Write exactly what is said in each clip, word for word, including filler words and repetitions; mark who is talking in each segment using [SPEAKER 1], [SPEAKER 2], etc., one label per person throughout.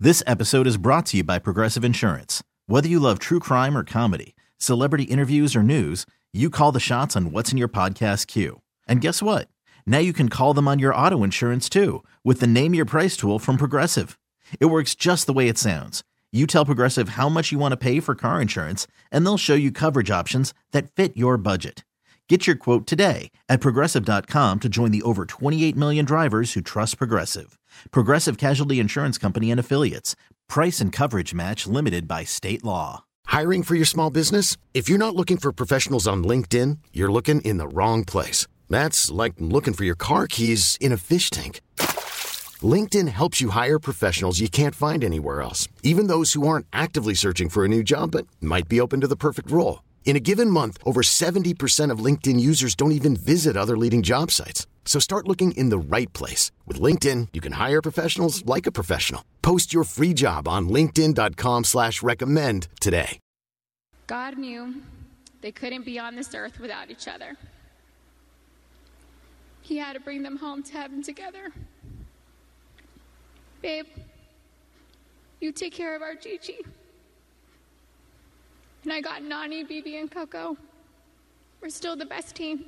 [SPEAKER 1] This episode is brought to you by Progressive Insurance. Whether you love true crime or comedy, celebrity interviews or news, you call the shots on what's in your podcast queue. And guess what? Now you can call them on your auto insurance too with the Name Your Price tool from Progressive. It works just the way it sounds. You tell Progressive how much you want to pay for car insurance, and they'll show you coverage options that fit your budget. Get your quote today at progressive dot com to join the over twenty-eight million drivers who trust Progressive. Progressive Casualty Insurance Company and Affiliates. Price and coverage match limited by state law.
[SPEAKER 2] Hiring for your small business? If you're not looking for professionals on LinkedIn, you're looking in the wrong place. That's like looking for your car keys in a fish tank. LinkedIn helps you hire professionals you can't find anywhere else, even those who aren't actively searching for a new job but might be open to the perfect role. In a given month, over seventy percent of LinkedIn users don't even visit other leading job sites. So start looking in the right place. With LinkedIn, you can hire professionals like a professional. Post your free job on linkedin dot com slash recommend today.
[SPEAKER 3] God knew they couldn't be on this earth without each other. He had to bring them home to heaven together. Babe, you take care of our Gigi. And I got Nani, Bibi, and Coco. We're still the best team.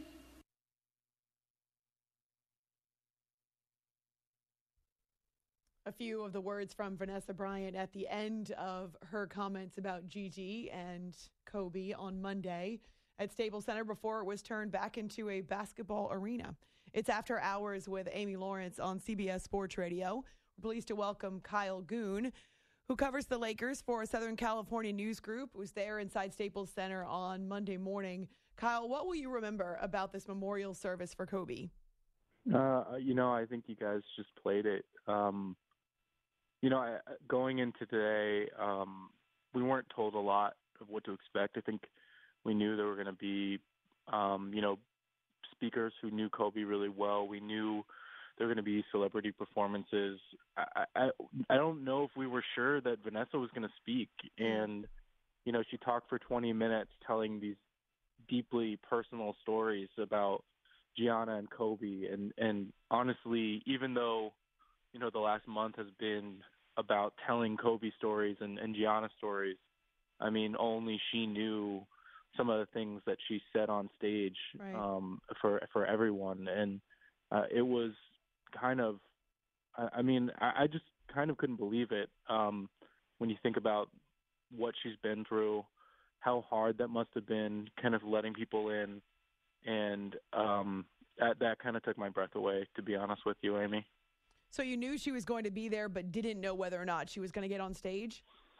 [SPEAKER 4] A few of the words from Vanessa Bryant at the end of her comments about Gigi and Kobe on Monday at Staples Center before it was turned back into a basketball arena. It's After Hours with Amy Lawrence on C B S Sports Radio. We're pleased to welcome Kyle Goon, who covers the Lakers for a Southern California news group, was there inside Staples Center on Monday morning. Kyle, what will you remember about this memorial service for Kobe?
[SPEAKER 5] Uh, you know, I think you guys just played it. Um, you know, I, going into today, um, we weren't told a lot of what to expect. I think we knew there were going to be, um, you know, speakers who knew Kobe really well. We knew there were going to be celebrity performances. I, I I don't know if we were sure that Vanessa was going to speak. And, you know, she talked for twenty minutes telling these deeply personal stories about Gianna and Kobe. And, and honestly, even though, you know, the last month has been about telling Kobe stories and, and Gianna stories, I mean, only she knew some of the things that she said on stage
[SPEAKER 4] right.
[SPEAKER 5] um, for, for everyone. And uh, it was kind of, I, I mean, I, I just kind of couldn't believe it um, when you think about what she's been through, how hard that must have been, kind of letting people in. And um, that, that kind of took my breath away, to be honest with you, Amy.
[SPEAKER 4] So you knew she was going to be there, but didn't know whether or not she was going to get on stage?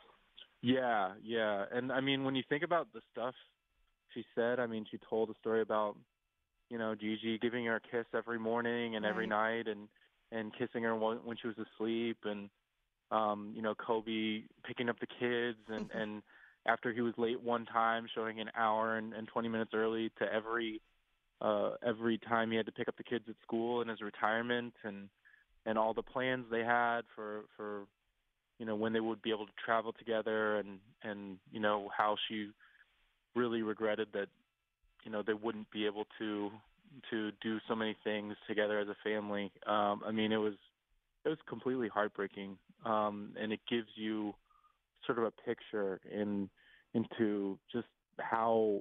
[SPEAKER 5] Yeah, yeah. And, I mean, when you think about the stuff she said, I mean, she told a story about, you know, Gigi giving her a kiss every morning and
[SPEAKER 4] right.
[SPEAKER 5] every night and, and kissing her when, when she was asleep. And, um, you know, Kobe picking up the kids and, and after he was late one time, showing an hour and, and twenty minutes early to every uh, every time he had to pick up the kids at school in his retirement, and and all the plans they had for, for you know, when they would be able to travel together, and, and you know, how she really regretted that, you know, they wouldn't be able to to do so many things together as a family. Um, I mean, it was it was completely heartbreaking, um, and it gives you sort of a picture in into just how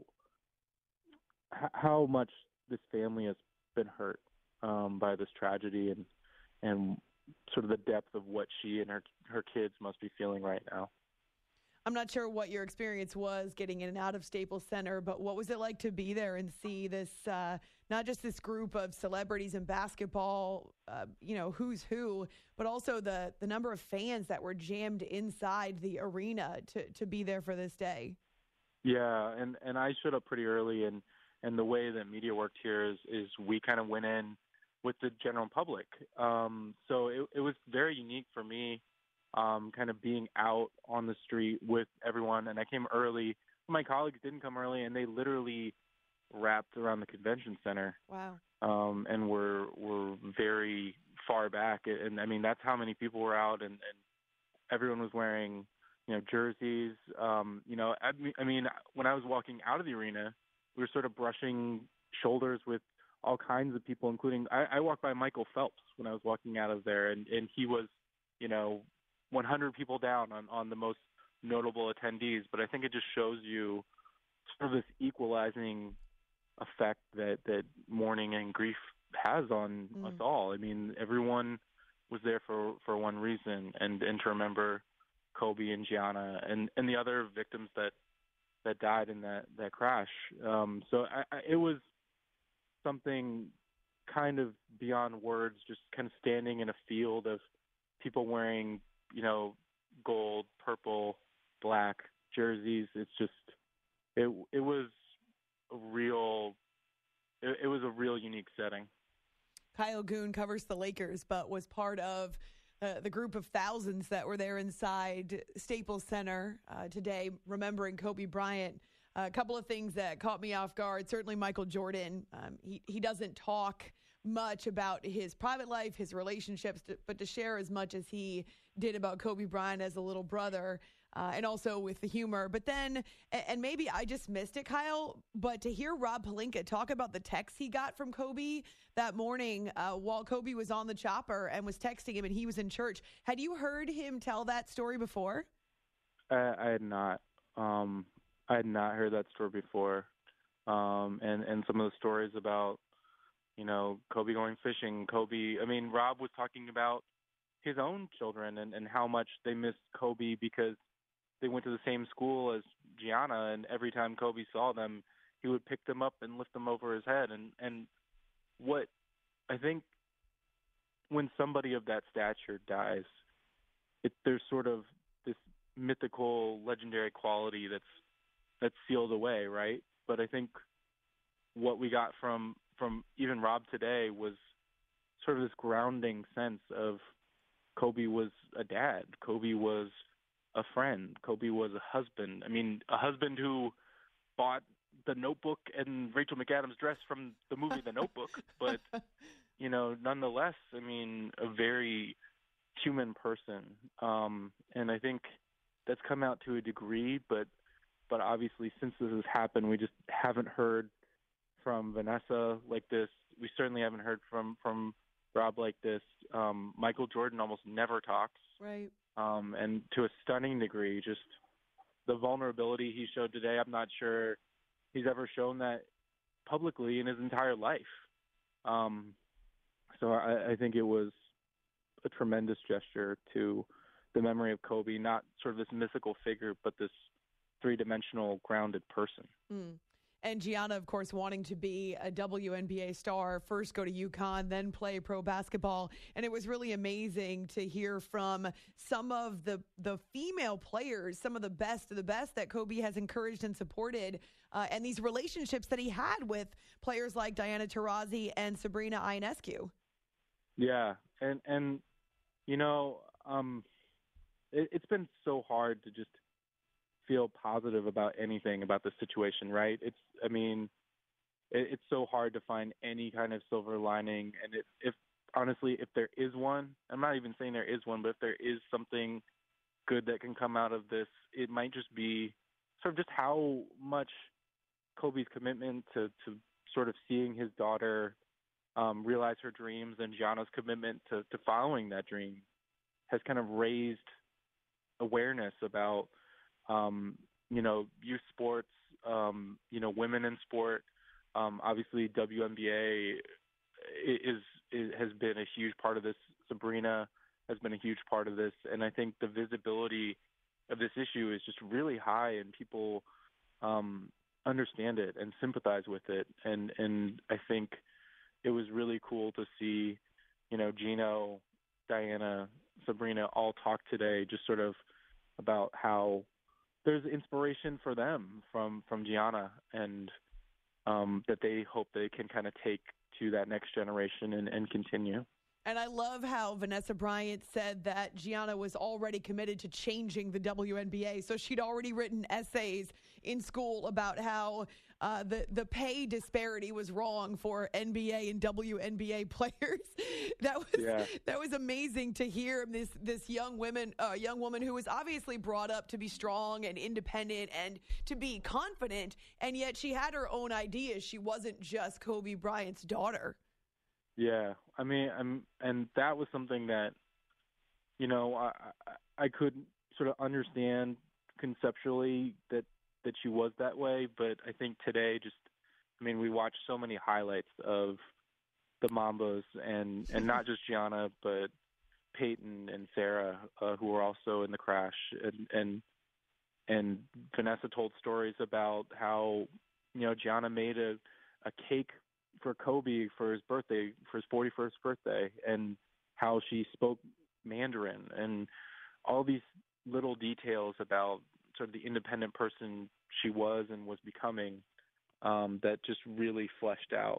[SPEAKER 5] how much this family has been hurt um, by this tragedy, and and sort of the depth of what she and her her kids must be feeling right now.
[SPEAKER 4] I'm not sure what your experience was getting in and out of Staples Center, but what was it like to be there and see this, uh, not just this group of celebrities in basketball, uh, you know, who's who, but also the the number of fans that were jammed inside the arena to, to be there for this day?
[SPEAKER 5] Yeah, and, and I showed up pretty early, and, and the way that media worked here is, is we kind of went in with the general public. Um, so it, it was very unique for me. Um, kind of being out on the street with everyone. And I came early. My colleagues didn't come early, and they literally wrapped around the convention center.
[SPEAKER 4] Wow.
[SPEAKER 5] Um, and were were very far back. And, I mean, that's how many people were out, and, and everyone was wearing, you know, jerseys. Um, you know, I mean, I mean, when I was walking out of the arena, we were sort of brushing shoulders with all kinds of people, including – I, I walked by Michael Phelps when I was walking out of there, and, and he was, you know – one hundred people down on, on the most notable attendees, but I think it just shows you sort of this equalizing effect that, that mourning and grief has on mm. us all. I mean, everyone was there for, for one reason, and, and to remember Kobe and Gianna and, and the other victims that, that died in that, that crash. Um, so I, I, it was something kind of beyond words, just kind of standing in a field of people wearing, you know, gold, purple, black jerseys. It's just, it it was a real, it, it was a real unique setting.
[SPEAKER 4] Kyle Goon covers the Lakers, but was part of uh, the group of thousands that were there inside Staples Center uh, today, remembering Kobe Bryant. Uh, a couple of things that caught me off guard. Certainly Michael Jordan. Um, he, he doesn't talk much about his private life, his relationships, to, but to share as much as he did about Kobe Bryant as a little brother, uh, and also with the humor. But then, and maybe I just missed it, Kyle, but to hear Rob Pelinka talk about the text he got from Kobe that morning uh, while Kobe was on the chopper and was texting him and he was in church. Had you heard him tell that story before?
[SPEAKER 5] I, I had not. Um, I had not heard that story before. Um, and, and some of the stories about, you know, Kobe going fishing, Kobe, I mean, Rob was talking about his own children and, and how much they missed Kobe because they went to the same school as Gianna, and every time Kobe saw them, he would pick them up and lift them over his head. And, and what I think when somebody of that stature dies, it, there's sort of this mythical, legendary quality that's that's sealed away, right? But I think what we got from from even Rob today was sort of this grounding sense of Kobe was a dad. Kobe was a friend. Kobe was a husband. I mean, a husband who bought The Notebook and Rachel McAdams' dress from the movie The Notebook. But, you know, nonetheless, I mean, a very human person. Um, and I think that's come out to a degree, but but obviously since this has happened, we just haven't heard from Vanessa like this. We certainly haven't heard from, from Rob like this. Um, Michael Jordan almost never talks.
[SPEAKER 4] Right.
[SPEAKER 5] Um, and to a stunning degree, just the vulnerability he showed today, I'm not sure he's ever shown that publicly in his entire life. Um, so I, I think it was a tremendous gesture to the memory of Kobe, not sort of this mythical figure, but this three-dimensional, grounded person.
[SPEAKER 4] Mm. And Gianna, of course, wanting to be a W N B A star, first go to UConn, then play pro basketball. And it was really amazing to hear from some of the, the female players, some of the best of the best that Kobe has encouraged and supported, uh, and these relationships that he had with players like Diana Taurasi and Sabrina Ionescu.
[SPEAKER 5] Yeah, and, and you know, um, it, it's been so hard to just feel positive about anything about the situation, right? It's, I mean, it, it's so hard to find any kind of silver lining. And if, if, honestly, if there is one, I'm not even saying there is one, but if there is something good that can come out of this, it might just be sort of just how much Kobe's commitment to, to sort of seeing his daughter um, realize her dreams and Gianna's commitment to, to following that dream has kind of raised awareness about Um, you know, youth sports, um, you know, women in sport. Um, obviously, W N B A is, is has been a huge part of this. Sabrina has been a huge part of this, and I think the visibility of this issue is just really high, and people um, understand it and sympathize with it. And and I think it was really cool to see, you know, Gino, Diana, Sabrina all talk today, just sort of about how there's inspiration for them from, from Gianna, and um, that they hope they can kind of take to that next generation and, and continue.
[SPEAKER 4] And I love how Vanessa Bryant said that Gianna was already committed to changing the W N B A. So she'd already written essays in school about how uh, the, the pay disparity was wrong for N B A and W N B A players. That was
[SPEAKER 5] yeah.
[SPEAKER 4] that was amazing to hear this this young woman, uh, young woman who was obviously brought up to be strong and independent and to be confident, and yet she had her own ideas. She wasn't just Kobe Bryant's daughter.
[SPEAKER 5] Yeah, I mean, I'm, and that was something that, you know, I, I could sort of understand conceptually that that she was that way, but I think today just, I mean, we watched so many highlights of the Mambas and, and not just Gianna, but Peyton and Sarah, uh, who were also in the crash. And, and, and Vanessa told stories about how, you know, Gianna made a, a cake for Kobe for his birthday, for his forty-first birthday, and how she spoke Mandarin and all these little details about sort of the independent person she was and was becoming, um, that just really fleshed out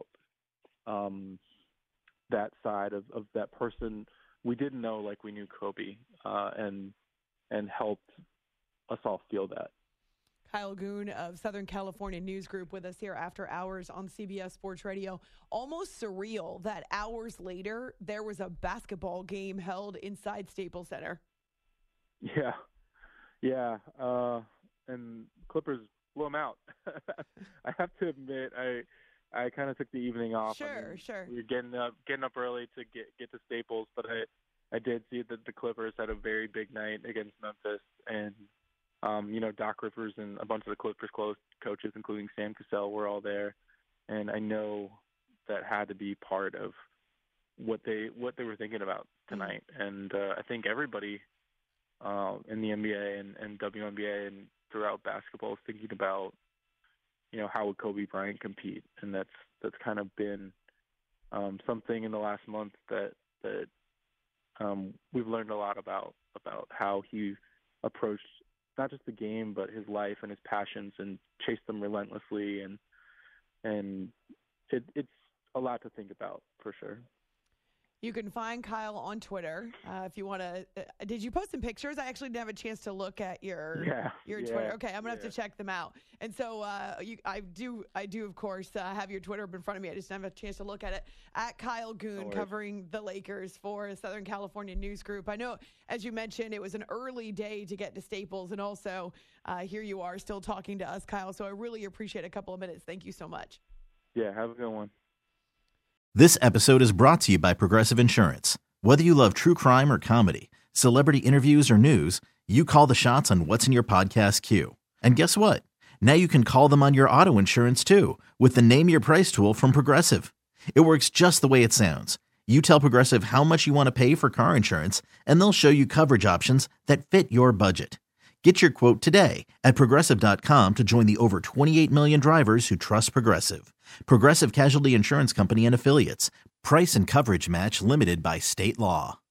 [SPEAKER 5] um, that side of, of that person we didn't know like we knew Kobe, uh, and and helped us all feel that.
[SPEAKER 4] Kyle Goon of Southern California News Group with us here after hours on C B S Sports Radio. Almost surreal that hours later there was a basketball game held inside Staples Center.
[SPEAKER 5] Yeah, yeah, uh, and Clippers blew them out. I have to admit, I I kind of took the evening off.
[SPEAKER 4] Sure,
[SPEAKER 5] I mean,
[SPEAKER 4] sure.
[SPEAKER 5] We were getting up getting up early to get get to Staples, but I I did see that the Clippers had a very big night against Memphis, and um, you know, Doc Rivers and a bunch of the Clippers close coaches, including Sam Cassell, were all there, and I know that had to be part of what they what they were thinking about tonight, mm-hmm. and uh, I think everybody. Uh, in the N B A and, and W N B A and throughout basketball is thinking about, you know, how would Kobe Bryant compete, and that's that's kind of been um, something in the last month that that um, we've learned a lot about about how he approached not just the game but his life and his passions and chased them relentlessly, and and it, it's a lot to think about for sure.
[SPEAKER 4] You can find Kyle on Twitter uh, if you want to. Uh, did you post some pictures? I actually didn't have a chance to look at your
[SPEAKER 5] yeah,
[SPEAKER 4] your
[SPEAKER 5] yeah,
[SPEAKER 4] Twitter. Okay, I'm gonna
[SPEAKER 5] yeah.
[SPEAKER 4] have to check them out. And so uh, you, I do, I do, of course, uh, have your Twitter up in front of me. I just didn't have a chance to look at it. At Kyle Goon,
[SPEAKER 5] no
[SPEAKER 4] covering the Lakers for Southern California News Group. I know, as you mentioned, it was an early day to get to Staples, and also uh, here you are still talking to us, Kyle. So I really appreciate a couple of minutes. Thank you so much.
[SPEAKER 5] Yeah, have a good one.
[SPEAKER 1] This episode is brought to you by Progressive Insurance. Whether you love true crime or comedy, celebrity interviews or news, you call the shots on what's in your podcast queue. And guess what? Now you can call them on your auto insurance too with the Name Your Price tool from Progressive. It works just the way it sounds. You tell Progressive how much you want to pay for car insurance, and they'll show you coverage options that fit your budget. Get your quote today at Progressive dot com to join the over twenty-eight million drivers who trust Progressive. Progressive Casualty Insurance Company and Affiliates. Price and coverage match limited by state law.